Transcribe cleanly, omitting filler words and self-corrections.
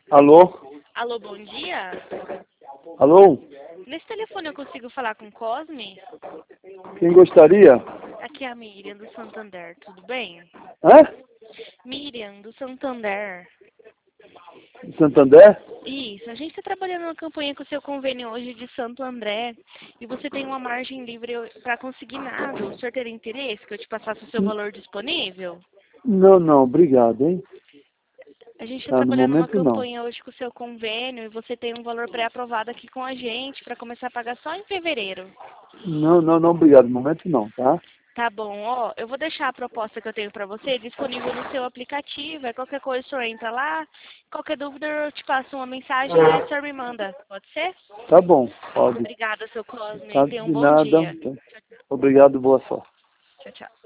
Alô? Alô, bom dia. Alô? Nesse telefone eu consigo falar com o Cosme? Quem gostaria? Aqui é a Miriam do Santander, tudo bem? Hã? Miriam do Santander. De Santander? Isso, a gente está trabalhando uma campanha com o seu convênio hoje de Santo André e você tem uma margem livre para conseguir nada. O senhor teria interesse que eu te passasse o seu valor disponível? Não, não, obrigado, hein? A gente está Ah, no trabalhando uma momento não. campanha hoje com o seu convênio e você tem um valor pré-aprovado aqui com a gente para começar a pagar só em fevereiro. Não, não, não, obrigado, no momento não, tá? Tá bom, ó, eu vou deixar a proposta que eu tenho para você disponível no seu aplicativo. Aí qualquer coisa o senhor entra lá, qualquer dúvida eu te passo uma mensagem e o senhor me manda. Pode ser? Tá bom, pode. Obrigada, seu Cosme. Tá, Tenha um de bom nada. dia. Obrigado, boa sorte. Tchau, tchau.